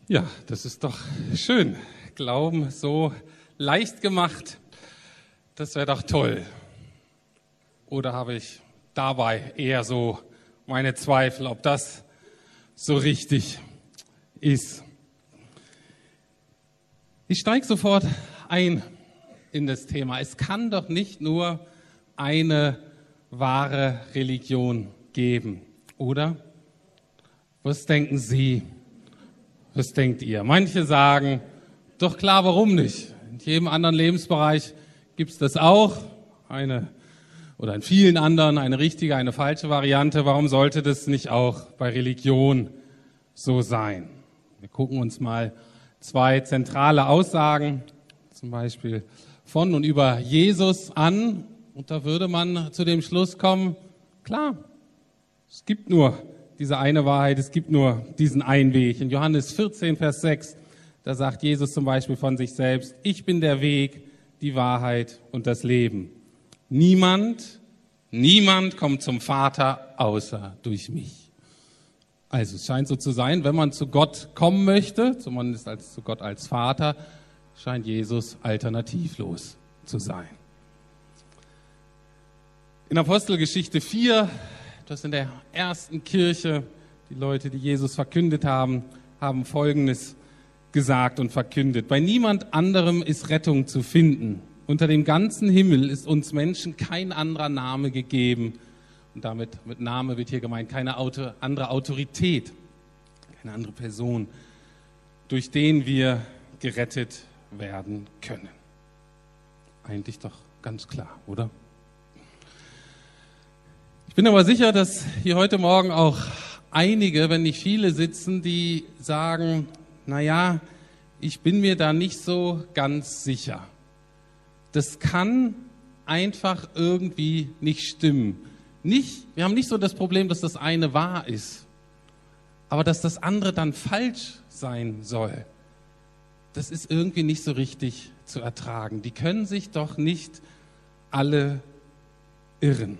Ja, das ist doch schön. Glauben so leicht gemacht, das wäre doch toll. Oder habe ich dabei eher so meine Zweifel, ob das so richtig ist? Ich steige sofort ein in das Thema. Es kann doch nicht nur eine wahre Religion geben, oder? Was denken Sie? Was denkt ihr? Manche sagen, doch klar, warum nicht? In jedem anderen Lebensbereich gibt es das auch, oder in vielen anderen eine richtige, eine falsche Variante. Warum sollte das nicht auch bei Religion so sein? Wir gucken uns mal zwei zentrale Aussagen, zum Beispiel von und über Jesus an. Und da würde man zu dem Schluss kommen, klar, es gibt nur diese eine Wahrheit, es gibt nur diesen einen Weg. In Johannes 14, Vers 6, da sagt Jesus zum Beispiel von sich selbst, ich bin der Weg, die Wahrheit und das Leben. Niemand kommt zum Vater außer durch mich. Also es scheint so zu sein, wenn man zu Gott kommen möchte, zumindest zu Gott als Vater, scheint Jesus alternativlos zu sein. In Apostelgeschichte 4, das in der ersten Kirche, die Leute, die Jesus verkündet haben, haben Folgendes gesagt und verkündet. Bei niemand anderem ist Rettung zu finden. Unter dem ganzen Himmel ist uns Menschen kein anderer Name gegeben. Und damit mit Name wird hier gemeint keine andere Autorität, keine andere Person, durch den wir gerettet werden können. Eigentlich doch ganz klar, oder? Ich bin aber sicher, dass hier heute Morgen auch einige, wenn nicht viele sitzen, die sagen, naja, ich bin mir da nicht so ganz sicher. Das kann einfach irgendwie nicht stimmen. Wir haben nicht so das Problem, dass das eine wahr ist, aber dass das andere dann falsch sein soll, das ist irgendwie nicht so richtig zu ertragen. Die können sich doch nicht alle irren.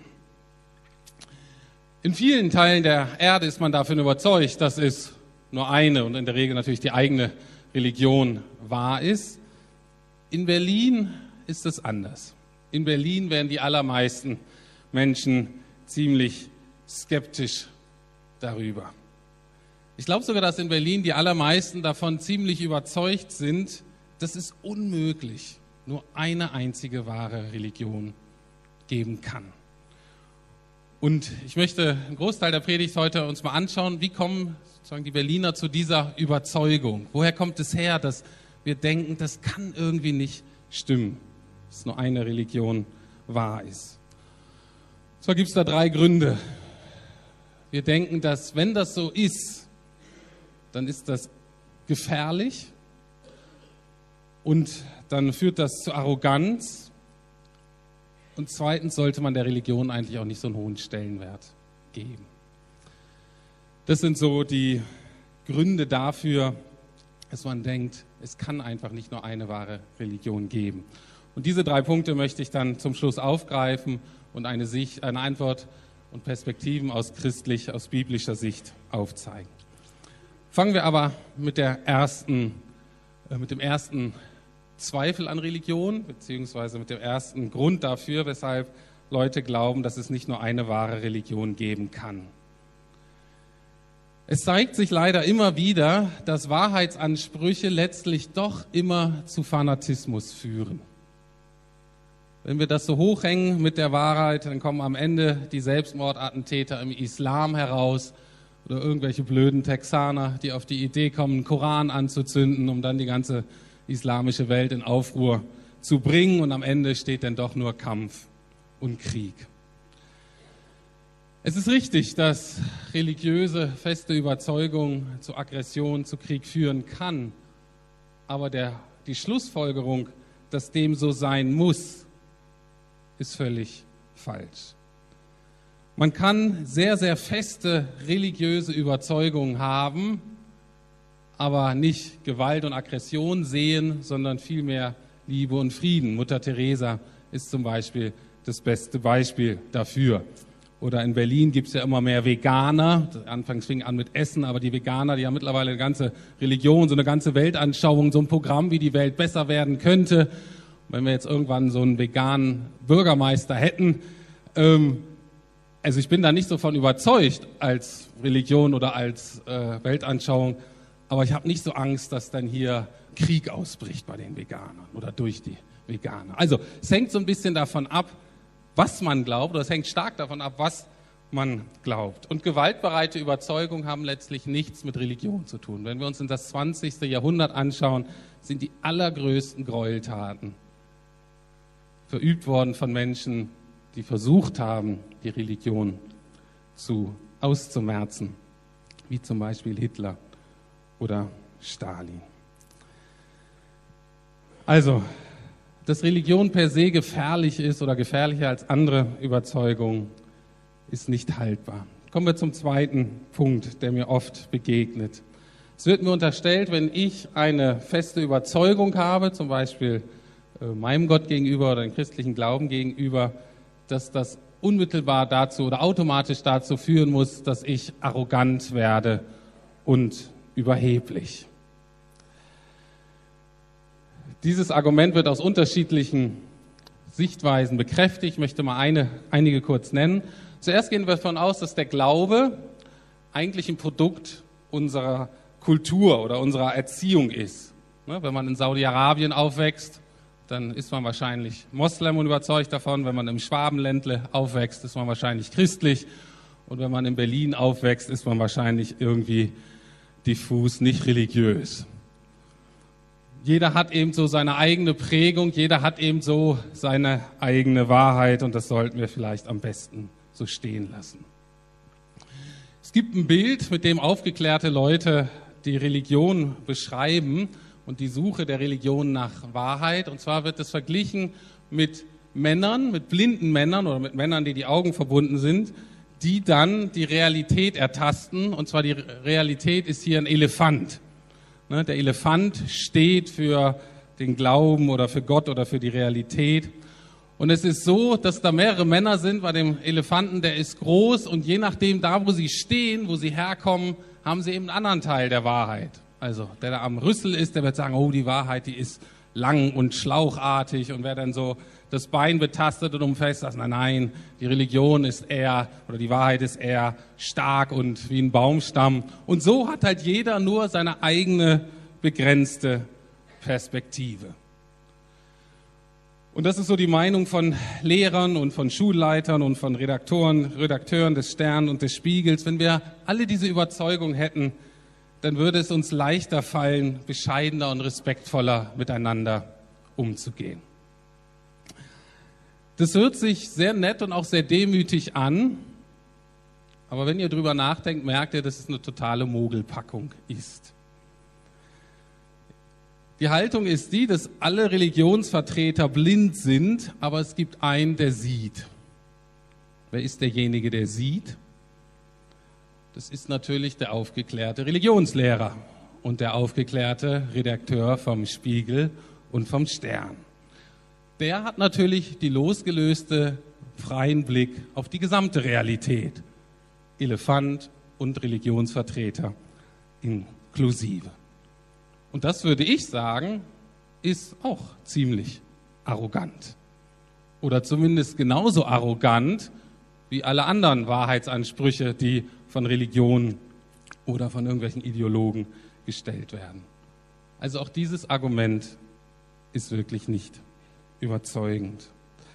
In vielen Teilen der Erde ist man davon überzeugt, dass es nur eine und in der Regel natürlich die eigene Religion wahr ist. In Berlin ist es anders. In Berlin werden die allermeisten Menschen ziemlich skeptisch darüber. Ich glaube sogar, dass in Berlin die allermeisten davon ziemlich überzeugt sind, dass es unmöglich nur eine einzige wahre Religion geben kann. Und ich möchte einen Großteil der Predigt heute uns mal anschauen, wie kommen sozusagen die Berliner zu dieser Überzeugung? Woher kommt es her, dass wir denken, das kann irgendwie nicht stimmen, dass nur eine Religion wahr ist? Und zwar gibt es da 3 Gründe. Wir denken, dass wenn das so ist, dann ist das gefährlich und dann führt das zu Arroganz. Und zweitens sollte man der Religion eigentlich auch nicht so einen hohen Stellenwert geben. Das sind so die Gründe dafür, dass man denkt, es kann einfach nicht nur eine wahre Religion geben. Und diese 3 Punkte möchte ich dann zum Schluss aufgreifen und eine Antwort und Perspektiven aus biblischer Sicht aufzeigen. Fangen wir aber mit dem ersten Zweifel an Religion, beziehungsweise mit dem ersten Grund dafür, weshalb Leute glauben, dass es nicht nur eine wahre Religion geben kann. Es zeigt sich leider immer wieder, dass Wahrheitsansprüche letztlich doch immer zu Fanatismus führen. Wenn wir das so hochhängen mit der Wahrheit, dann kommen am Ende die Selbstmordattentäter im Islam heraus oder irgendwelche blöden Texaner, die auf die Idee kommen, einen Koran anzuzünden, um dann die ganze islamische Welt in Aufruhr zu bringen, und am Ende steht dann doch nur Kampf und Krieg. Es ist richtig, dass religiöse, feste Überzeugung zu Aggression, zu Krieg führen kann, aber die Schlussfolgerung, dass dem so sein muss, ist völlig falsch. Man kann sehr, sehr feste religiöse Überzeugungen haben, aber nicht Gewalt und Aggression sehen, sondern vielmehr Liebe und Frieden. Mutter Teresa ist zum Beispiel das beste Beispiel dafür. Oder in Berlin gibt es ja immer mehr Veganer. Anfangs fing an mit Essen, aber die Veganer, die haben mittlerweile eine ganze Religion, so eine ganze Weltanschauung, so ein Programm, wie die Welt besser werden könnte. Wenn wir jetzt irgendwann so einen veganen Bürgermeister hätten, also ich bin da nicht so von überzeugt als Religion oder als Weltanschauung, aber ich habe nicht so Angst, dass dann hier Krieg ausbricht bei den Veganern oder durch die Veganer. Also es hängt so ein bisschen davon ab, was man glaubt, oder es hängt stark davon ab, was man glaubt. Und gewaltbereite Überzeugungen haben letztlich nichts mit Religion zu tun. Wenn wir uns in das 20. Jahrhundert anschauen, sind die allergrößten Gräueltaten verübt worden von Menschen, die versucht haben, die Religion auszumerzen, wie zum Beispiel Hitler oder Stalin. Also, dass Religion per se gefährlich ist oder gefährlicher als andere Überzeugungen, ist nicht haltbar. Kommen wir zum zweiten Punkt, der mir oft begegnet. Es wird mir unterstellt, wenn ich eine feste Überzeugung habe, zum Beispiel meinem Gott gegenüber oder dem christlichen Glauben gegenüber, dass das unmittelbar dazu oder automatisch dazu führen muss, dass ich arrogant werde und überheblich. Dieses Argument wird aus unterschiedlichen Sichtweisen bekräftigt. Ich möchte mal einige kurz nennen. Zuerst gehen wir davon aus, dass der Glaube eigentlich ein Produkt unserer Kultur oder unserer Erziehung ist. Wenn man in Saudi-Arabien aufwächst, dann ist man wahrscheinlich Moslem und überzeugt davon. Wenn man im Schwabenländle aufwächst, ist man wahrscheinlich christlich. Und wenn man in Berlin aufwächst, ist man wahrscheinlich irgendwie diffus nicht religiös. Jeder hat eben so seine eigene Prägung, jeder hat eben so seine eigene Wahrheit und das sollten wir vielleicht am besten so stehen lassen. Es gibt ein Bild, mit dem aufgeklärte Leute die Religion beschreiben und die Suche der Religion nach Wahrheit. Und zwar wird es verglichen mit Männern, mit blinden Männern oder mit Männern, die Augen verbunden sind, die dann die Realität ertasten. Und zwar die Realität ist hier ein Elefant. Der Elefant steht für den Glauben oder für Gott oder für die Realität. Und es ist so, dass da mehrere Männer sind bei dem Elefanten, der ist groß und je nachdem, da wo sie stehen, wo sie herkommen, haben sie eben einen anderen Teil der Wahrheit. Also der da am Rüssel ist, der wird sagen, oh, die Wahrheit, die ist lang und schlauchartig. Und wer dann so das Bein betastet und umfasst, sagt, nein, die Religion ist eher, oder die Wahrheit ist eher stark und wie ein Baumstamm. Und so hat halt jeder nur seine eigene begrenzte Perspektive. Und das ist so die Meinung von Lehrern und von Schulleitern und von Redakteuren des Stern und des Spiegels. Wenn wir alle diese Überzeugung hätten, dann würde es uns leichter fallen, bescheidener und respektvoller miteinander umzugehen. Das hört sich sehr nett und auch sehr demütig an, aber wenn ihr drüber nachdenkt, merkt ihr, dass es eine totale Mogelpackung ist. Die Haltung ist die, dass alle Religionsvertreter blind sind, aber es gibt einen, der sieht. Wer ist derjenige, der sieht? Das ist natürlich der aufgeklärte Religionslehrer und der aufgeklärte Redakteur vom Spiegel und vom Stern. Der hat natürlich die losgelöste, freien Blick auf die gesamte Realität. Elefant und Religionsvertreter inklusive. Und das würde ich sagen, ist auch ziemlich arrogant. Oder zumindest genauso arrogant wie alle anderen Wahrheitsansprüche, die von Religionen oder von irgendwelchen Ideologen gestellt werden. Also auch dieses Argument ist wirklich nicht überzeugend.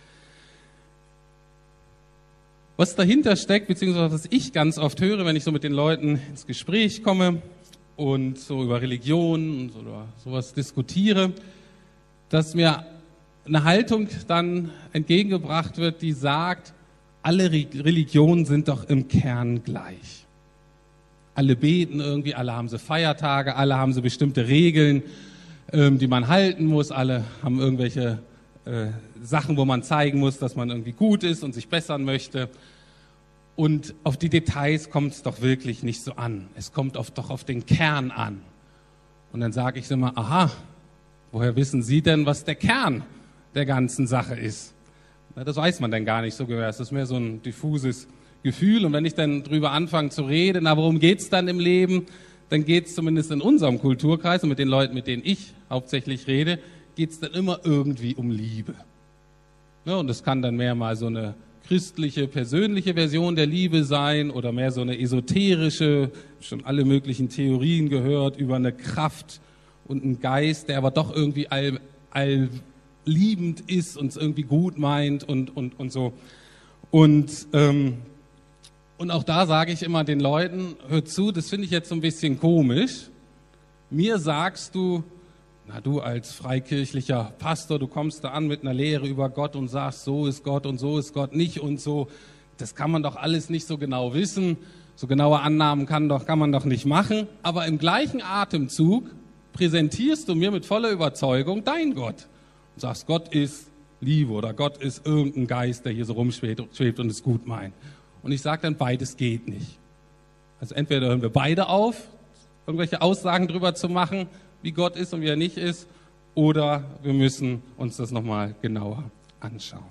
Was dahinter steckt, beziehungsweise was ich ganz oft höre, wenn ich so mit den Leuten ins Gespräch komme und so über Religion oder sowas diskutiere, dass mir eine Haltung dann entgegengebracht wird, die sagt, alle Religionen sind doch im Kern gleich. Alle beten irgendwie, alle haben sie Feiertage, alle haben sie bestimmte Regeln, die man halten muss, alle haben irgendwelche Sachen, wo man zeigen muss, dass man irgendwie gut ist und sich bessern möchte. Und auf die Details kommt es doch wirklich nicht so an. Es kommt doch auf den Kern an. Und dann sage ich immer, aha, woher wissen Sie denn, was der Kern der ganzen Sache ist? Na, das weiß man dann gar nicht so genau. Es ist mehr so ein diffuses Gefühl. Und wenn ich dann drüber anfange zu reden, na, worum geht's dann im Leben? Dann geht's zumindest in unserem Kulturkreis und mit den Leuten, mit denen ich hauptsächlich rede, geht's dann immer irgendwie um Liebe. Ja, und das kann dann mehr mal so eine christliche, persönliche Version der Liebe sein oder mehr so eine esoterische, schon alle möglichen Theorien gehört über eine Kraft und einen Geist, der aber doch irgendwie allliebend ist und es irgendwie gut meint und so. Und auch da sage ich immer den Leuten, hör zu, das finde ich jetzt so ein bisschen komisch. Mir sagst du, na du als freikirchlicher Pastor, du kommst da an mit einer Lehre über Gott und sagst, so ist Gott und so ist Gott nicht und so. Das kann man doch alles nicht so genau wissen. So genaue Annahmen kann man doch nicht machen. Aber im gleichen Atemzug präsentierst du mir mit voller Überzeugung dein Gott. Und sagst, Gott ist Liebe oder Gott ist irgendein Geist, der hier so rumschwebt und es gut meint. Und ich sage dann, beides geht nicht. Also entweder hören wir beide auf, irgendwelche Aussagen drüber zu machen, wie Gott ist und wie er nicht ist, oder wir müssen uns das nochmal genauer anschauen.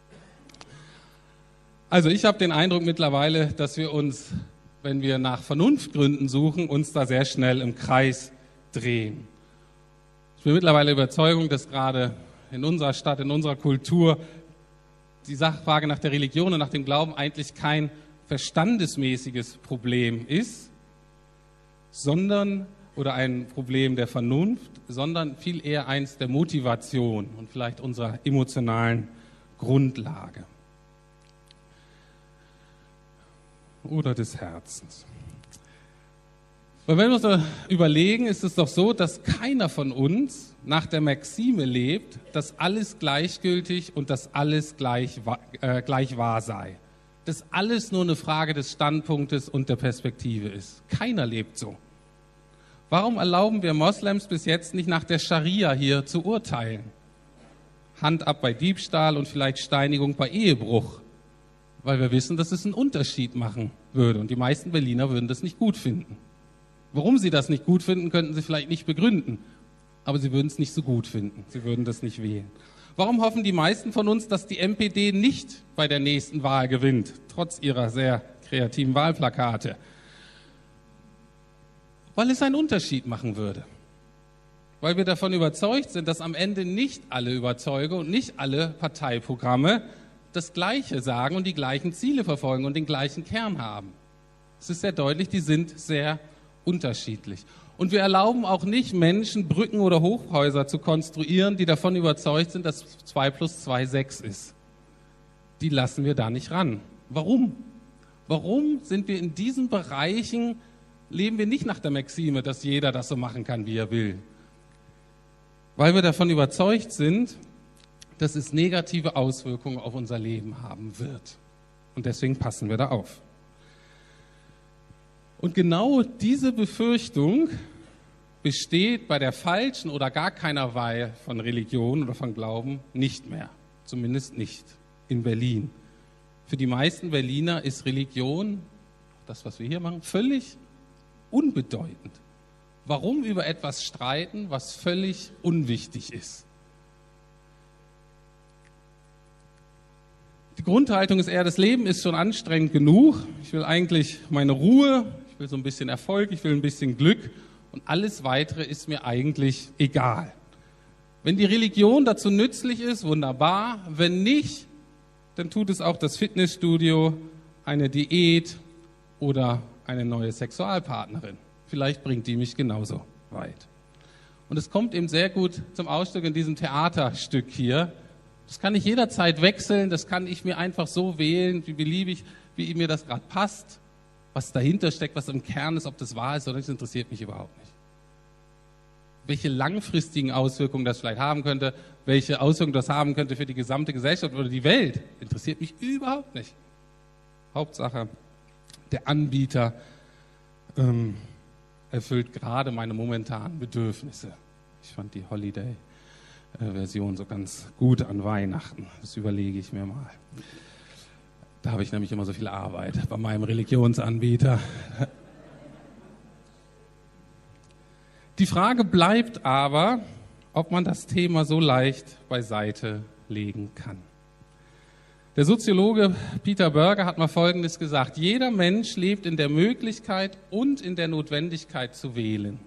Also ich habe den Eindruck mittlerweile, dass wir uns, wenn wir nach Vernunftgründen suchen, uns da sehr schnell im Kreis drehen. Ich bin mittlerweile der Überzeugung, dass gerade in unserer Stadt, in unserer Kultur die Sachfrage nach der Religion und nach dem Glauben eigentlich kein verstandesmäßiges Problem ist, oder ein Problem der Vernunft, sondern viel eher eins der Motivation und vielleicht unserer emotionalen Grundlage oder des Herzens. Weil wenn wir uns überlegen, ist es doch so, dass keiner von uns nach der Maxime lebt, dass alles gleichgültig und dass alles gleich wahr sei. Dass alles nur eine Frage des Standpunktes und der Perspektive ist. Keiner lebt so. Warum erlauben wir Moslems bis jetzt nicht nach der Scharia hier zu urteilen? Hand ab bei Diebstahl und vielleicht Steinigung bei Ehebruch. Weil wir wissen, dass es einen Unterschied machen würde. Und die meisten Berliner würden das nicht gut finden. Warum sie das nicht gut finden, könnten sie vielleicht nicht begründen. Aber sie würden es nicht so gut finden. Sie würden das nicht wählen. Warum hoffen die meisten von uns, dass die NPD nicht bei der nächsten Wahl gewinnt, trotz ihrer sehr kreativen Wahlplakate? Weil es einen Unterschied machen würde. Weil wir davon überzeugt sind, dass am Ende nicht alle Überzeuger und nicht alle Parteiprogramme das Gleiche sagen und die gleichen Ziele verfolgen und den gleichen Kern haben. Es ist sehr deutlich, die sind sehr unterschiedlich. Und wir erlauben auch nicht Menschen, Brücken oder Hochhäuser zu konstruieren, die davon überzeugt sind, dass 2 + 2 6 ist. Die lassen wir da nicht ran. Warum? Warum sind wir in diesen Bereichen, leben wir nicht nach der Maxime, dass jeder das so machen kann, wie er will? Weil wir davon überzeugt sind, dass es negative Auswirkungen auf unser Leben haben wird. Und deswegen passen wir da auf. Und genau diese Befürchtung besteht bei der falschen oder gar keiner Wahl von Religion oder von Glauben nicht mehr. Zumindest nicht in Berlin. Für die meisten Berliner ist Religion, das was wir hier machen, völlig unbedeutend. Warum über etwas streiten, was völlig unwichtig ist? Die Grundhaltung ist eher, das Leben ist schon anstrengend genug. Ich will eigentlich meine Ruhe, ich will so ein bisschen Erfolg, ich will ein bisschen Glück und alles Weitere ist mir eigentlich egal. Wenn die Religion dazu nützlich ist, wunderbar. Wenn nicht, dann tut es auch das Fitnessstudio, eine Diät oder eine neue Sexualpartnerin. Vielleicht bringt die mich genauso weit. Und es kommt eben sehr gut zum Ausdruck in diesem Theaterstück hier. Das kann ich jederzeit wechseln, das kann ich mir einfach so wählen, wie beliebig, wie mir das gerade passt. Was dahinter steckt, was im Kern ist, ob das wahr ist oder nicht, das interessiert mich überhaupt nicht. Welche langfristigen Auswirkungen das vielleicht haben könnte, welche Auswirkungen das haben könnte für die gesamte Gesellschaft oder die Welt, interessiert mich überhaupt nicht. Hauptsache, der Anbieter erfüllt gerade meine momentanen Bedürfnisse. Ich fand die Holiday-Version so ganz gut an Weihnachten. Das überlege ich mir mal. Da habe ich nämlich immer so viel Arbeit bei meinem Religionsanbieter. Die Frage bleibt aber, ob man das Thema so leicht beiseite legen kann. Der Soziologe Peter Berger hat mal Folgendes gesagt: Jeder Mensch lebt in der Möglichkeit und in der Notwendigkeit zu wählen.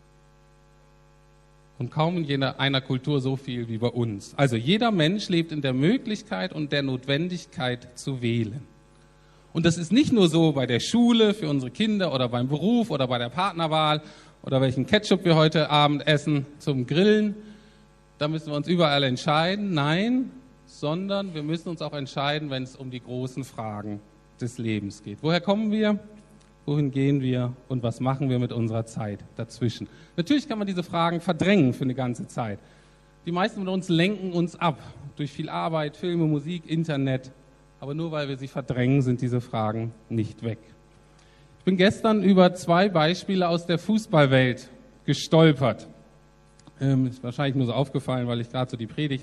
Und kaum in einer Kultur so viel wie bei uns. Also jeder Mensch lebt in der Möglichkeit und der Notwendigkeit zu wählen. Und das ist nicht nur so bei der Schule, für unsere Kinder oder beim Beruf oder bei der Partnerwahl oder welchen Ketchup wir heute Abend essen zum Grillen. Da müssen wir uns überall entscheiden. Nein, sondern wir müssen uns auch entscheiden, wenn es um die großen Fragen des Lebens geht. Woher kommen wir? Wohin gehen wir und was machen wir mit unserer Zeit dazwischen? Natürlich kann man diese Fragen verdrängen für eine ganze Zeit. Die meisten von uns lenken uns ab durch viel Arbeit, Filme, Musik, Internet. Aber nur weil wir sie verdrängen, sind diese Fragen nicht weg. Ich bin gestern über 2 Beispiele aus der Fußballwelt gestolpert. Ist wahrscheinlich nur so aufgefallen, weil ich gerade so die Predigt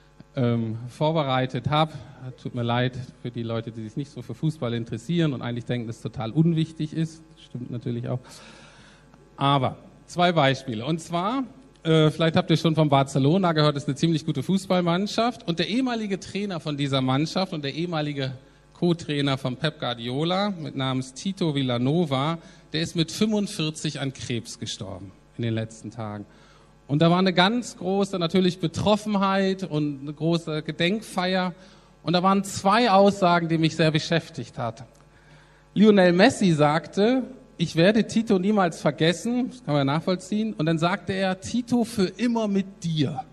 vorbereitet habe. Tut mir leid für die Leute, die sich nicht so für Fußball interessieren und eigentlich denken, dass es total unwichtig ist. Stimmt natürlich auch. Aber 2 Beispiele. Und zwar, vielleicht habt ihr schon von Barcelona gehört, das ist eine ziemlich gute Fußballmannschaft. Und der ehemalige Trainer von dieser Mannschaft und der ehemalige Co-Trainer von Pep Guardiola mit namens Tito Vilanova, der ist mit 45 an Krebs gestorben in den letzten Tagen. Und da war eine ganz große natürlich Betroffenheit und eine große Gedenkfeier. Und da waren 2 Aussagen, die mich sehr beschäftigt hat. Lionel Messi sagte, ich werde Tito niemals vergessen, das kann man nachvollziehen. Und dann sagte er, Tito für immer mit dir.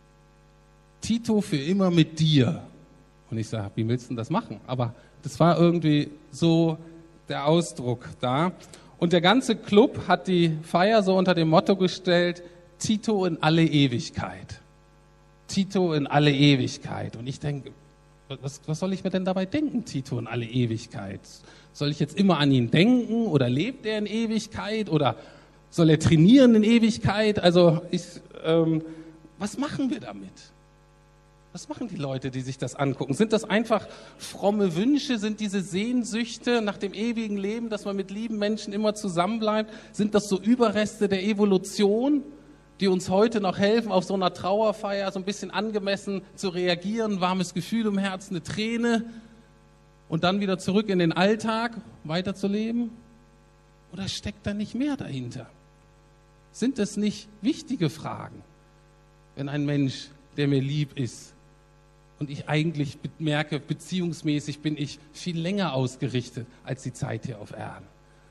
Tito für immer mit dir. Und ich sage, wie willst du denn das machen? Aber das war irgendwie so der Ausdruck da. Und der ganze Club hat die Feier so unter dem Motto gestellt, Tito in alle Ewigkeit. Tito in alle Ewigkeit. Und ich denke, was soll ich mir denn dabei denken, Tito in alle Ewigkeit? Soll ich jetzt immer an ihn denken oder lebt er in Ewigkeit oder soll er trainieren in Ewigkeit? Also was machen wir damit? Was machen die Leute, die sich das angucken? Sind das einfach fromme Wünsche? Sind diese Sehnsüchte nach dem ewigen Leben, dass man mit lieben Menschen immer zusammenbleibt? Sind das so Überreste der Evolution, die uns heute noch helfen, auf so einer Trauerfeier so ein bisschen angemessen zu reagieren, warmes Gefühl im Herzen, eine Träne und dann wieder zurück in den Alltag weiterzuleben? Oder steckt da nicht mehr dahinter? Sind es nicht wichtige Fragen, wenn ein Mensch, der mir lieb ist und ich eigentlich merke, beziehungsmäßig bin ich viel länger ausgerichtet als die Zeit hier auf Erden?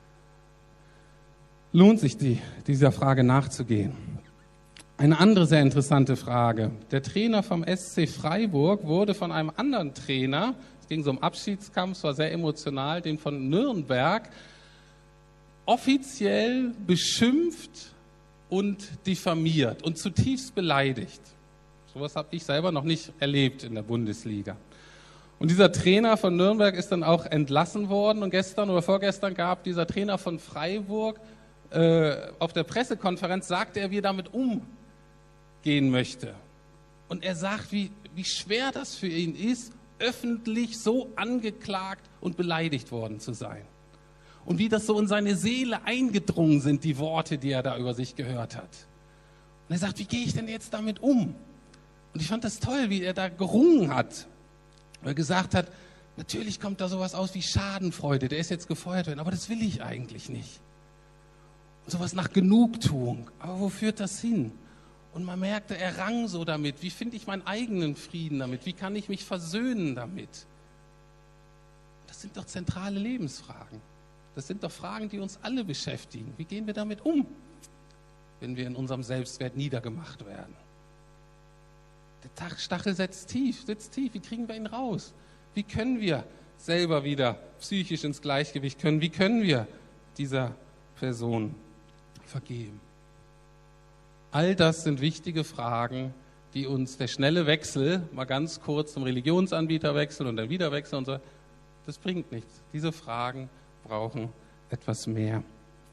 Lohnt sich dieser Frage nachzugehen? Eine andere sehr interessante Frage. Der Trainer vom SC Freiburg wurde von einem anderen Trainer, es ging so um Abschiedskampf, es war sehr emotional, den von Nürnberg, offiziell beschimpft und diffamiert und zutiefst beleidigt. Sowas habe ich selber noch nicht erlebt in der Bundesliga. Und dieser Trainer von Nürnberg ist dann auch entlassen worden und gestern oder vorgestern gab dieser Trainer von Freiburg auf der Pressekonferenz, sagte er, wie er damit umgehen möchte. Und er sagt, wie schwer das für ihn ist, öffentlich so angeklagt und beleidigt worden zu sein. Und wie das so in seine Seele eingedrungen sind, die Worte, die er da über sich gehört hat. Und er sagt, wie gehe ich denn jetzt damit um? Und ich fand das toll, wie er da gerungen hat. Weil er gesagt hat, natürlich kommt da sowas aus wie Schadenfreude, der ist jetzt gefeuert worden, aber das will ich eigentlich nicht. Und sowas nach Genugtuung. Aber wo führt das hin? Und man merkte, er rang so damit. Wie finde ich meinen eigenen Frieden damit? Wie kann ich mich versöhnen damit? Das sind doch zentrale Lebensfragen. Das sind doch Fragen, die uns alle beschäftigen. Wie gehen wir damit um, wenn wir in unserem Selbstwert niedergemacht werden? Der Stachel sitzt tief. Wie kriegen wir ihn raus? Wie können wir selber wieder psychisch ins Gleichgewicht kommen? Wie können wir dieser Person vergeben? All das sind wichtige Fragen, die uns der schnelle Wechsel, mal ganz kurz zum Religionsanbieter wechseln und dann wieder wechseln und so, das bringt nichts. Diese Fragen brauchen etwas mehr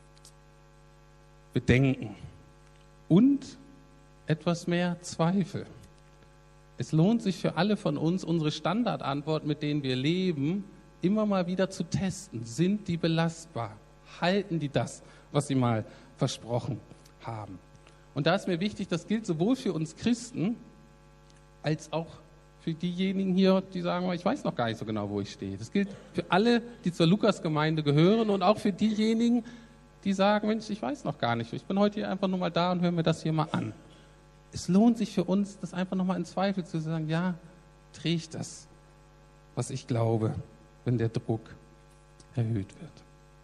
Bedenken und etwas mehr Zweifel. Es lohnt sich für alle von uns, unsere Standardantworten, mit denen wir leben, immer mal wieder zu testen. Sind die belastbar? Halten die das, was sie mal versprochen haben? Und da ist mir wichtig, das gilt sowohl für uns Christen als auch für diejenigen hier, die sagen, ich weiß noch gar nicht so genau, wo ich stehe. Das gilt für alle, die zur Lukas-Gemeinde gehören und auch für diejenigen, die sagen, Mensch, ich weiß noch gar nicht. Ich bin heute hier einfach nur mal da und höre mir das hier mal an. Es lohnt sich für uns, das einfach nochmal in Zweifel zu sagen, ja, trägt das, was ich glaube, wenn der Druck erhöht wird.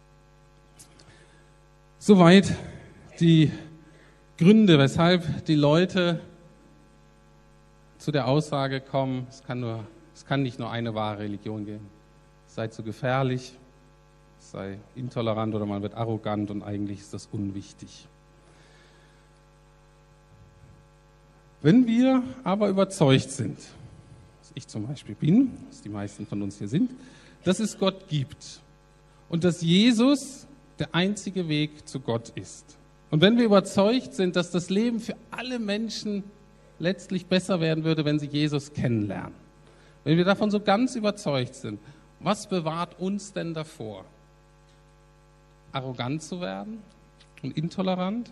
Soweit die Gründe, weshalb die Leute zu der Aussage kommen, es kann nicht nur eine wahre Religion geben. Es sei zu gefährlich, es sei intolerant oder man wird arrogant und eigentlich ist das unwichtig. Wenn wir aber überzeugt sind, was ich zum Beispiel bin, was die meisten von uns hier sind, dass es Gott gibt und dass Jesus der einzige Weg zu Gott ist. Und wenn wir überzeugt sind, dass das Leben für alle Menschen letztlich besser werden würde, wenn sie Jesus kennenlernen. Wenn wir davon so ganz überzeugt sind, was bewahrt uns denn davor? Arrogant zu werden und intolerant?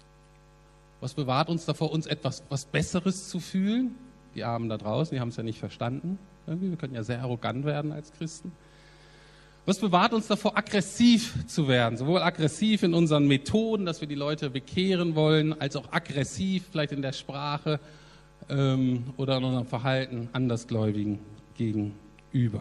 Was bewahrt uns davor, uns was Besseres zu fühlen? Die Armen da draußen, die haben es ja nicht verstanden. Wir können ja sehr arrogant werden als Christen. Was bewahrt uns davor, aggressiv zu werden? Sowohl aggressiv in unseren Methoden, dass wir die Leute bekehren wollen, als auch aggressiv vielleicht in der Sprache oder in unserem Verhalten Andersgläubigen gegenüber.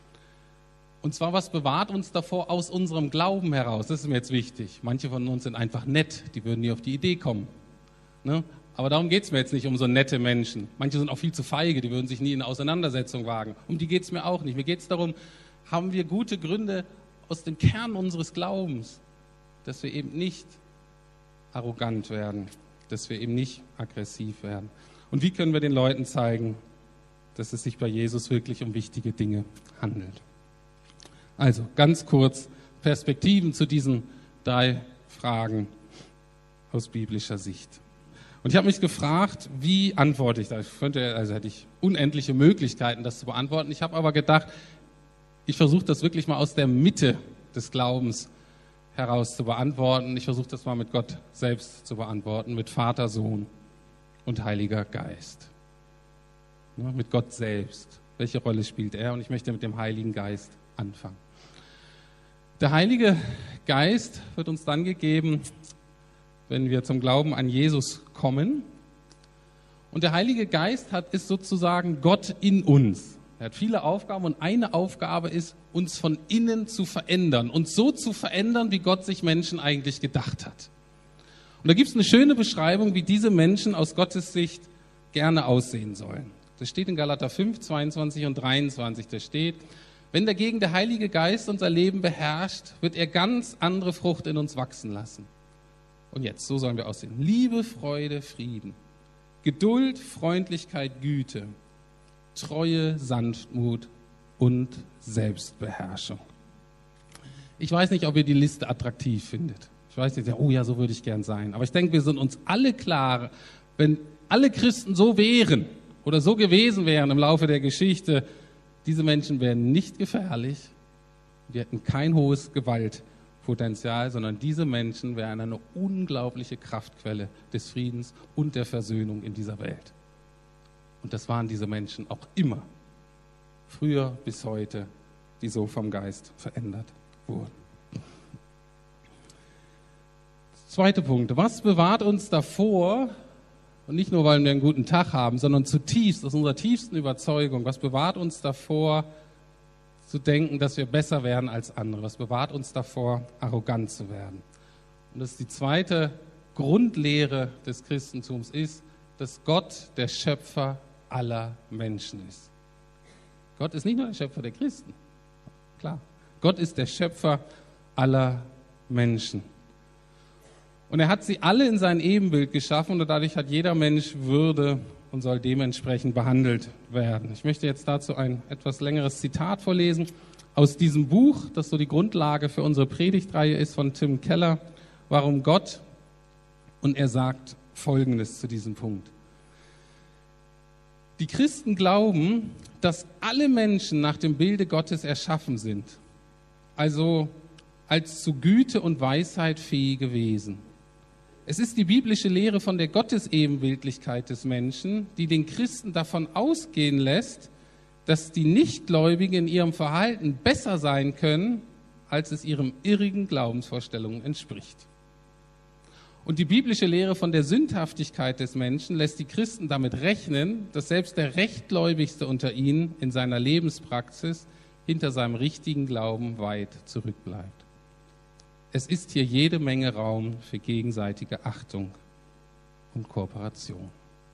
Und zwar, was bewahrt uns davor aus unserem Glauben heraus? Das ist mir jetzt wichtig. Manche von uns sind einfach nett, die würden nie auf die Idee kommen. Ne? Aber darum geht es mir jetzt nicht um so nette Menschen. Manche sind auch viel zu feige, die würden sich nie in eine Auseinandersetzung wagen. Um die geht es mir auch nicht. Mir geht es darum, haben wir gute Gründe aus dem Kern unseres Glaubens, dass wir eben nicht arrogant werden, dass wir eben nicht aggressiv werden. Und wie können wir den Leuten zeigen, dass es sich bei Jesus wirklich um wichtige Dinge handelt? Also ganz kurz Perspektiven zu diesen 3 Fragen aus biblischer Sicht. Und ich habe mich gefragt, wie antworte ich da? Hätte ich unendliche Möglichkeiten, das zu beantworten. Ich habe aber gedacht, ich versuche das wirklich mal aus der Mitte des Glaubens heraus zu beantworten. Ich versuche das mal mit Gott selbst zu beantworten, mit Vater, Sohn und Heiliger Geist. Ja, mit Gott selbst. Welche Rolle spielt er? Und ich möchte mit dem Heiligen Geist anfangen. Der Heilige Geist wird uns dann gegeben, wenn wir zum Glauben an Jesus kommen. Und der Heilige Geist ist sozusagen Gott in uns. Er hat viele Aufgaben und eine Aufgabe ist, uns von innen zu verändern. Uns so zu verändern, wie Gott sich Menschen eigentlich gedacht hat. Und da gibt es eine schöne Beschreibung, wie diese Menschen aus Gottes Sicht gerne aussehen sollen. Das steht in Galater 5, 22 und 23. Da steht, wenn dagegen der Heilige Geist unser Leben beherrscht, wird er ganz andere Frucht in uns wachsen lassen. Und jetzt, so sollen wir aussehen. Liebe, Freude, Frieden, Geduld, Freundlichkeit, Güte, Treue, Sanftmut und Selbstbeherrschung. Ich weiß nicht, ob ihr die Liste attraktiv findet. Ich weiß nicht, oh ja, so würde ich gern sein. Aber ich denke, wir sind uns alle klar, wenn alle Christen so wären oder so gewesen wären im Laufe der Geschichte, diese Menschen wären nicht gefährlich, die hätten kein hohes Gewaltpotenzial, sondern diese Menschen wären eine unglaubliche Kraftquelle des Friedens und der Versöhnung in dieser Welt. Und das waren diese Menschen auch immer, früher bis heute, die so vom Geist verändert wurden. Zweiter Punkt, was bewahrt uns davor, und nicht nur, weil wir einen guten Tag haben, sondern zutiefst, aus unserer tiefsten Überzeugung, was bewahrt uns davor, zu denken, dass wir besser werden als andere? Was bewahrt uns davor, arrogant zu werden? Und das ist die zweite Grundlehre des Christentums ist, dass Gott der Schöpfer aller Menschen ist. Gott ist nicht nur der Schöpfer der Christen, klar. Gott ist der Schöpfer aller Menschen. Und er hat sie alle in sein Ebenbild geschaffen und dadurch hat jeder Mensch Würde und soll dementsprechend behandelt werden. Ich möchte jetzt dazu ein etwas längeres Zitat vorlesen aus diesem Buch, das so die Grundlage für unsere Predigtreihe ist, von Tim Keller, Warum Gott? Und er sagt Folgendes zu diesem Punkt. Die Christen glauben, dass alle Menschen nach dem Bilde Gottes erschaffen sind, also als zu Güte und Weisheit fähige Wesen. Es ist die biblische Lehre von der Gottesebenbildlichkeit des Menschen, die den Christen davon ausgehen lässt, dass die Nichtgläubigen in ihrem Verhalten besser sein können, als es ihren irrigen Glaubensvorstellungen entspricht. Und die biblische Lehre von der Sündhaftigkeit des Menschen lässt die Christen damit rechnen, dass selbst der Rechtgläubigste unter ihnen in seiner Lebenspraxis hinter seinem richtigen Glauben weit zurückbleibt. Es ist hier jede Menge Raum für gegenseitige Achtung und Kooperation.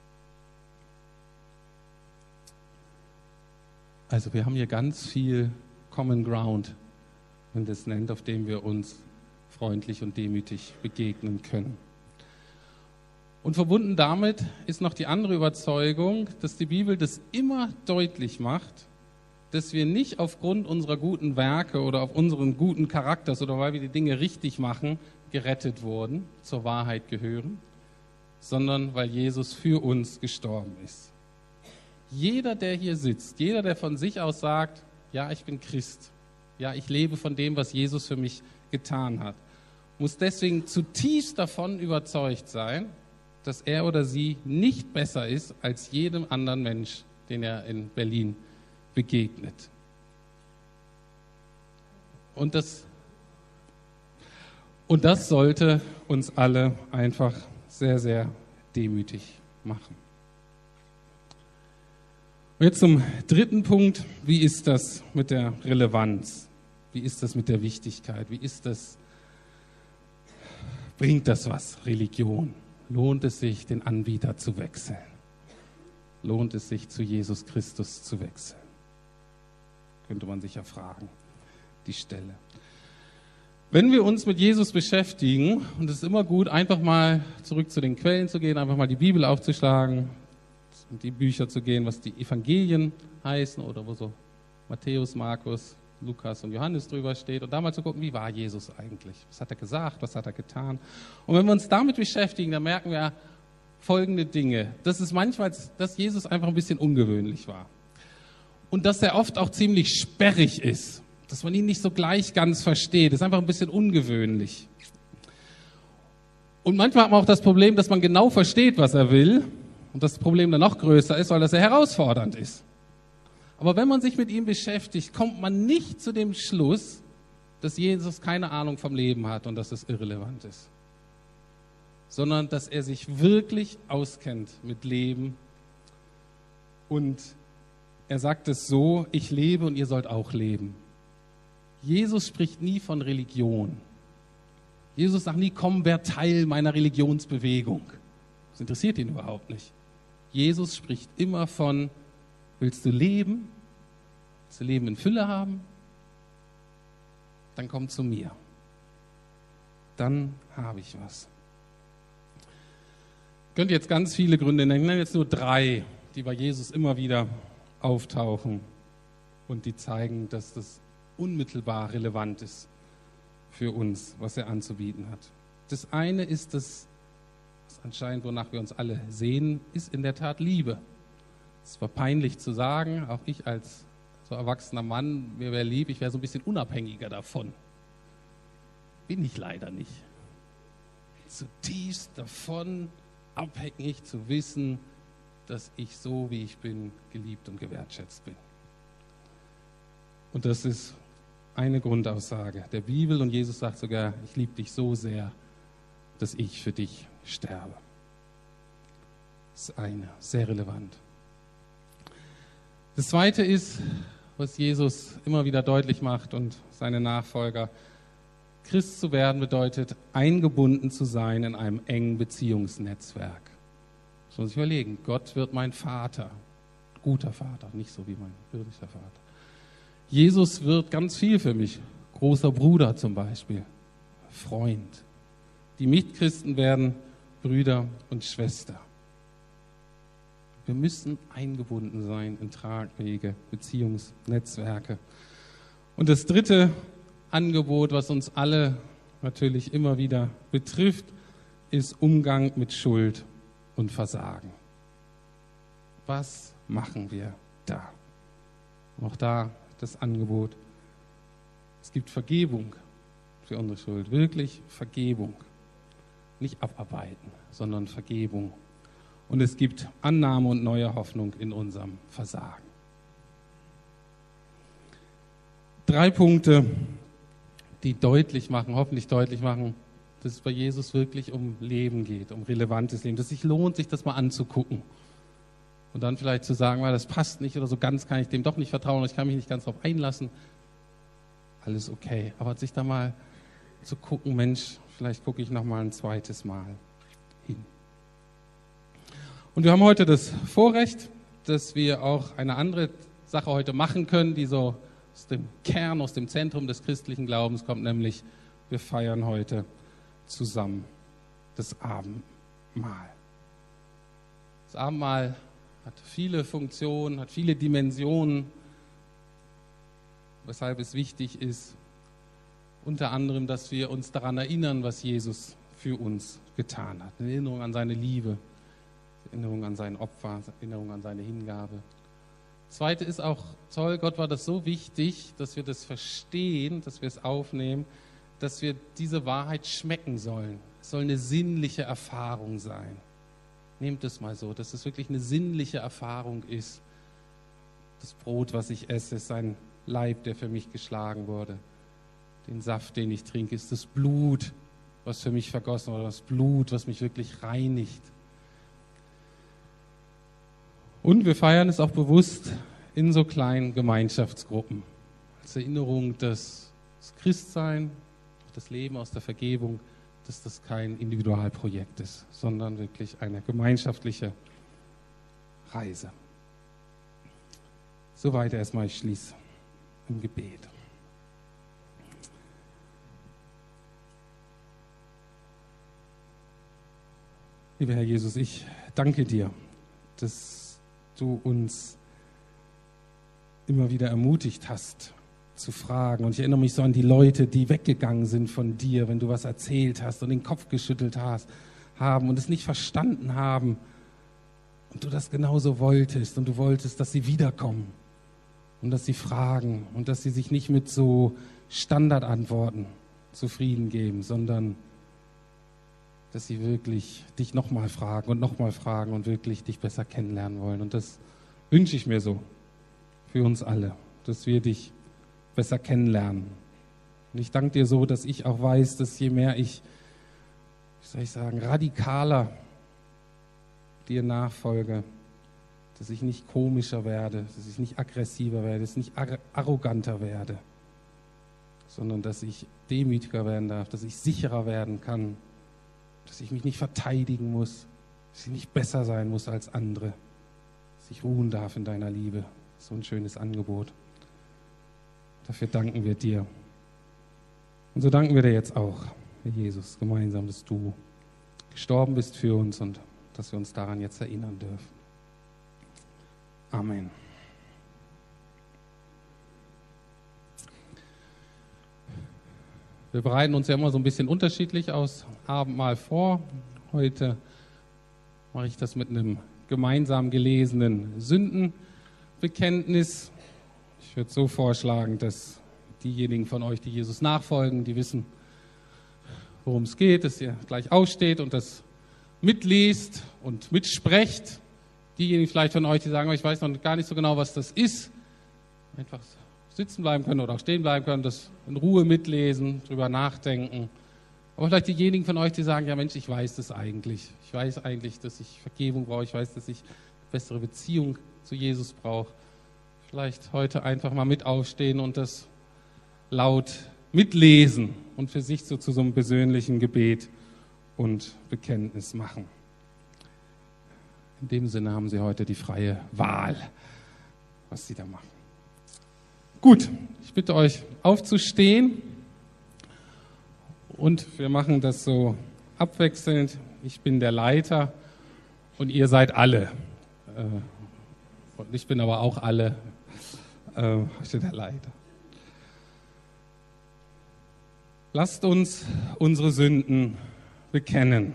Also wir haben hier ganz viel Common Ground, wenn das nennt, auf dem wir uns freundlich und demütig begegnen können. Und verbunden damit ist noch die andere Überzeugung, dass die Bibel das immer deutlich macht, dass wir nicht aufgrund unserer guten Werke oder auf unseren guten Charakters oder weil wir die Dinge richtig machen, gerettet wurden, zur Wahrheit gehören, sondern weil Jesus für uns gestorben ist. Jeder, der hier sitzt, jeder, der von sich aus sagt, ja, ich bin Christ, ja, ich lebe von dem, was Jesus für mich getan hat, muss deswegen zutiefst davon überzeugt sein, dass er oder sie nicht besser ist als jedem anderen Mensch, den er in Berlin begegnet. Und das sollte uns alle einfach sehr, sehr demütig machen. Und jetzt zum dritten Punkt. Wie ist das mit der Relevanz? Wie ist das mit der Wichtigkeit? Bringt das was, Religion? Lohnt es sich, den Anbieter zu wechseln? Lohnt es sich, zu Jesus Christus zu wechseln? Könnte man sich ja fragen, die Stelle. Wenn wir uns mit Jesus beschäftigen, und es ist immer gut, einfach mal zurück zu den Quellen zu gehen, einfach mal die Bibel aufzuschlagen, in die Bücher zu gehen, was die Evangelien heißen oder wo so Matthäus, Markus, Lukas und Johannes drüber steht und da mal zu gucken, wie war Jesus eigentlich? Was hat er gesagt? Was hat er getan? Und wenn wir uns damit beschäftigen, dann merken wir folgende Dinge. Das ist manchmal, dass Jesus einfach ein bisschen ungewöhnlich war. Und dass er oft auch ziemlich sperrig ist, dass man ihn nicht so gleich ganz versteht. Das ist einfach ein bisschen ungewöhnlich. Und manchmal hat man auch das Problem, dass man genau versteht, was er will und das Problem dann noch größer ist, weil das sehr herausfordernd ist. Aber wenn man sich mit ihm beschäftigt, kommt man nicht zu dem Schluss, dass Jesus keine Ahnung vom Leben hat und dass es irrelevant ist, sondern dass er sich wirklich auskennt mit Leben und er sagt es so, ich lebe und ihr sollt auch leben. Jesus spricht nie von Religion. Jesus sagt nie, komm, wer Teil meiner Religionsbewegung. Das interessiert ihn überhaupt nicht. Jesus spricht immer von, willst du leben? Willst du Leben in Fülle haben? Dann komm zu mir. Dann habe ich was. Ich könnte jetzt ganz viele Gründe nennen, ich nenne jetzt nur 3, die bei Jesus immer wieder auftauchen und die zeigen, dass das unmittelbar relevant ist für uns, was er anzubieten hat. Das eine ist das anscheinend, wonach wir uns alle sehen, ist in der Tat Liebe. Es war peinlich zu sagen, auch ich als so erwachsener Mann, mir wäre lieb, ich wäre so ein bisschen unabhängiger davon. Bin ich leider nicht. Zutiefst davon abhängig zu wissen, dass ich so, wie ich bin, geliebt und gewertschätzt bin. Und das ist eine Grundaussage der Bibel und Jesus sagt sogar, ich liebe dich so sehr, dass ich für dich sterbe. Das ist eine, sehr relevant. Das zweite ist, was Jesus immer wieder deutlich macht und seine Nachfolger, Christ zu werden bedeutet, eingebunden zu sein in einem engen Beziehungsnetzwerk. Das muss man sich überlegen, Gott wird mein Vater, guter Vater, nicht so wie mein irdischer Vater. Jesus wird ganz viel für mich, großer Bruder zum Beispiel, Freund. Die Mitchristen werden Brüder und Schwester. Wir müssen eingebunden sein in tragfähige Beziehungsnetzwerke. Und das dritte Angebot, was uns alle natürlich immer wieder betrifft, ist Umgang mit Schuld und Versagen. Was machen wir da? Auch da das Angebot. Es gibt Vergebung für unsere Schuld, wirklich Vergebung. nicht abarbeiten, sondern Vergebung. Und es gibt Annahme und neue Hoffnung in unserem Versagen. 3 Punkte, die hoffentlich deutlich machen, dass es bei Jesus wirklich um Leben geht, um relevantes Leben, dass es sich lohnt, sich das mal anzugucken. Und dann vielleicht zu sagen, das passt nicht oder so ganz kann ich dem doch nicht vertrauen, ich kann mich nicht ganz darauf einlassen. Alles okay. Aber sich da mal zu gucken, Mensch, vielleicht gucke ich noch mal ein zweites Mal hin. Und wir haben heute das Vorrecht, dass wir auch eine andere Sache heute machen können, die so aus dem Kern, aus dem Zentrum des christlichen Glaubens kommt, nämlich wir feiern heute zusammen das Abendmahl. Das Abendmahl hat viele Funktionen, hat viele Dimensionen, weshalb es wichtig ist, unter anderem, dass wir uns daran erinnern, was Jesus für uns getan hat. Eine Erinnerung an seine Liebe, Erinnerung an sein Opfer, Erinnerung an seine Hingabe. Das Zweite ist auch toll, Gott war das so wichtig, dass wir das verstehen, dass wir es aufnehmen, dass wir diese Wahrheit schmecken sollen. Es soll eine sinnliche Erfahrung sein. Nehmt es mal so, dass es wirklich eine sinnliche Erfahrung ist. Das Brot, was ich esse, ist sein Leib, der für mich geschlagen wurde. Den Saft, den ich trinke, ist das Blut, was für mich vergossen wurde, das Blut, was mich wirklich reinigt. Und wir feiern es auch bewusst in so kleinen Gemeinschaftsgruppen. Als Erinnerung, dass das Christsein, das Leben aus der Vergebung, dass das kein Individualprojekt ist, sondern wirklich eine gemeinschaftliche Reise. Soweit erstmal, ich schließe im Gebet. Lieber Herr Jesus, ich danke dir, dass du uns immer wieder ermutigt hast, zu fragen. Und ich erinnere mich so an die Leute, die weggegangen sind von dir, wenn du was erzählt hast und den Kopf geschüttelt haben und es nicht verstanden haben. Und du das genauso wolltest und du wolltest, dass sie wiederkommen und dass sie fragen und dass sie sich nicht mit so Standardantworten zufrieden geben, sondern dass sie wirklich dich nochmal fragen und wirklich dich besser kennenlernen wollen. Und das wünsche ich mir so für uns alle, dass wir dich besser kennenlernen. Und ich danke dir so, dass ich auch weiß, dass je mehr ich, radikaler dir nachfolge, dass ich nicht komischer werde, dass ich nicht aggressiver werde, dass ich nicht arroganter werde, sondern dass ich demütiger werden darf, dass ich sicherer werden kann, dass ich mich nicht verteidigen muss, dass ich nicht besser sein muss als andere, dass ich ruhen darf in deiner Liebe. So ein schönes Angebot. Dafür danken wir dir. Und so danken wir dir jetzt auch, Herr Jesus, gemeinsam, dass du gestorben bist für uns und dass wir uns daran jetzt erinnern dürfen. Amen. Wir bereiten uns ja immer so ein bisschen unterschiedlich aus Abendmahl vor. Heute mache ich das mit einem gemeinsam gelesenen Sündenbekenntnis. Ich würde so vorschlagen, dass diejenigen von euch, die Jesus nachfolgen, die wissen, worum es geht, dass ihr gleich aufsteht und das mitliest und mitsprecht. Diejenigen vielleicht von euch, die sagen, ich weiß noch gar nicht so genau, was das ist, einfach sitzen bleiben können oder auch stehen bleiben können, das in Ruhe mitlesen, drüber nachdenken. Aber vielleicht diejenigen von euch, die sagen, ja Mensch, ich weiß das eigentlich. Ich weiß eigentlich, dass ich Vergebung brauche. Ich weiß, dass ich eine bessere Beziehung zu Jesus brauche. Vielleicht heute einfach mal mit aufstehen und das laut mitlesen und für sich so zu so einem persönlichen Gebet und Bekenntnis machen. In dem Sinne haben Sie heute die freie Wahl, was Sie da machen. Gut, ich bitte euch aufzustehen und wir machen das so abwechselnd. Ich bin der Leiter und ihr seid alle. Und ich bin aber auch alle. Ich bin der Leiter. Lasst uns unsere Sünden bekennen.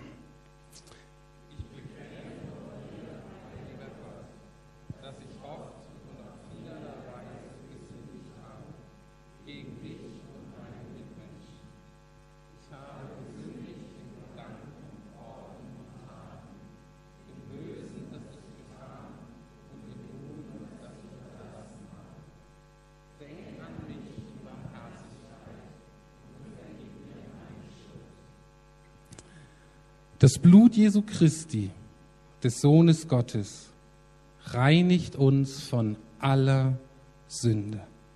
Das Blut Jesu Christi, des Sohnes Gottes, reinigt uns von aller Sünde.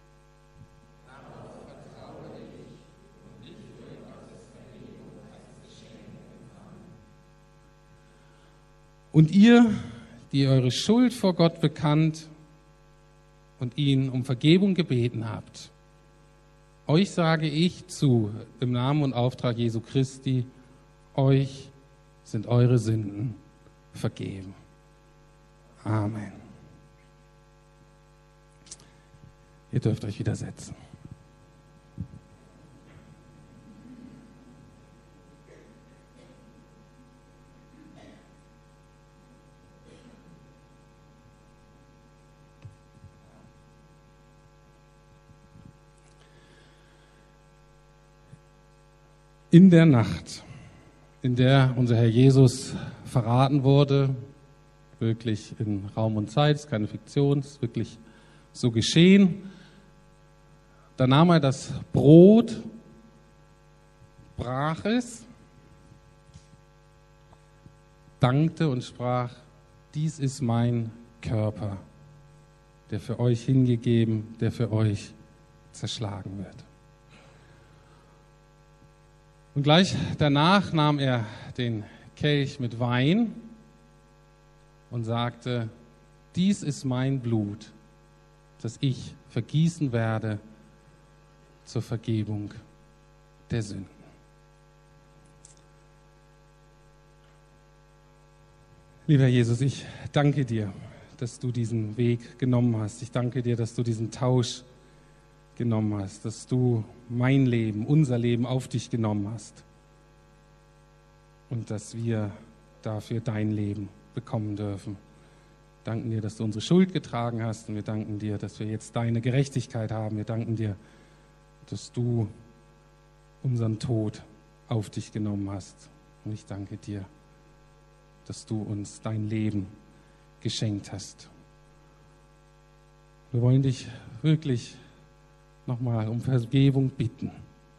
Und ihr, die eure Schuld vor Gott bekannt und ihn um Vergebung gebeten habt, euch sage ich zu, im Namen und Auftrag Jesu Christi, euch sind eure Sünden vergeben. Amen. Ihr dürft euch wieder setzen. In der Nacht, in der unser Herr Jesus verraten wurde, wirklich in Raum und Zeit, ist keine Fiktion, ist wirklich so geschehen, da nahm er das Brot, brach es, dankte und sprach, dies ist mein Körper, der für euch hingegeben, der für euch zerschlagen wird. Und gleich danach nahm er den Kelch mit Wein und sagte, dies ist mein Blut, das ich vergießen werde zur Vergebung der Sünden. Lieber Jesus, ich danke dir, dass du diesen Weg genommen hast. Ich danke dir, dass du diesen Tausch genommen hast, dass du mein Leben, unser Leben auf dich genommen hast und dass wir dafür dein Leben bekommen dürfen. Wir danken dir, dass du unsere Schuld getragen hast und wir danken dir, dass wir jetzt deine Gerechtigkeit haben. Wir danken dir, dass du unseren Tod auf dich genommen hast. Und ich danke dir, dass du uns dein Leben geschenkt hast. Wir wollen dich wirklich nochmal um Vergebung bitten.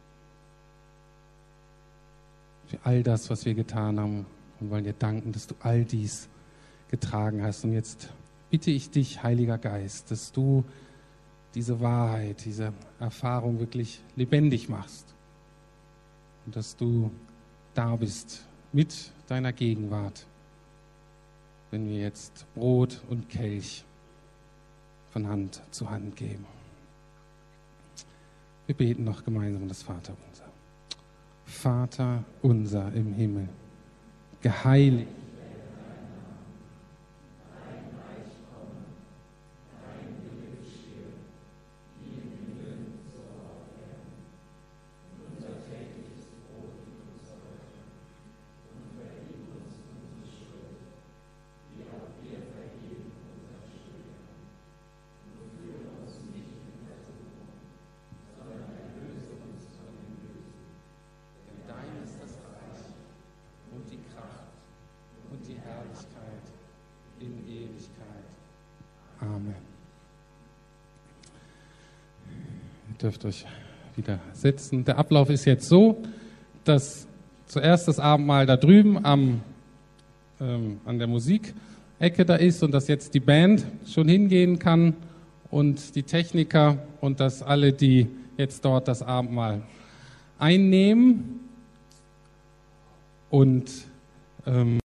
Für all das, was wir getan haben. Und wollen dir danken, dass du all dies getragen hast. Und jetzt bitte ich dich, Heiliger Geist, dass du diese Wahrheit, diese Erfahrung wirklich lebendig machst. Und dass du da bist mit deiner Gegenwart, wenn wir jetzt Brot und Kelch von Hand zu Hand geben. Wir beten noch gemeinsam das Vaterunser. Vater unser im Himmel, geheiligt in Ewigkeit. Amen. Ihr dürft euch wieder setzen. Der Ablauf ist jetzt so, dass zuerst das Abendmahl da drüben an der Musikecke da ist und dass jetzt die Band schon hingehen kann und die Techniker und dass alle, die jetzt dort das Abendmahl einnehmen und